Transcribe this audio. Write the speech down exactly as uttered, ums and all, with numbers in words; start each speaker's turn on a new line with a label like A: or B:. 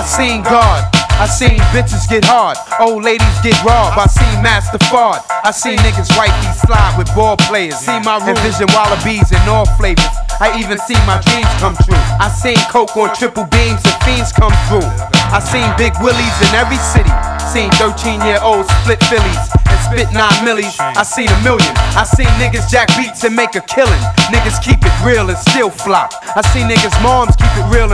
A: seen God, I seen bitches get hard, old ladies get robbed. I seen Master Fard, I seen niggas wifey slide with ball players. See my room, envision wallabies in all flavors. I even seen my dreams come true. I seen coke on triple beams and fiends come through. I seen big willies in every city. Seen thirteen year olds split Phillies and spit nine millies. I seen a million. I seen niggas jack beats and make a killing. Niggas keep it real and still flop. I seen niggas moms keep it real and